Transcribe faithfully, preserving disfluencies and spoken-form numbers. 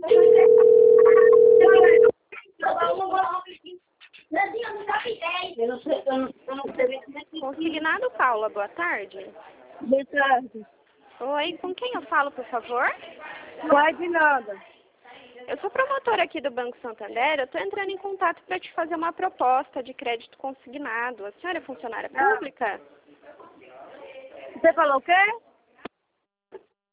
Eu não sei, eu não, eu não sei. Consignado, Paula, boa tarde. Boa tarde. Oi, com quem eu falo, por favor? Quase nada. Eu sou promotora aqui do Banco Santander, eu estou entrando em contato para te fazer uma proposta de crédito consignado. A senhora é funcionária Ah. pública? Você falou o quê?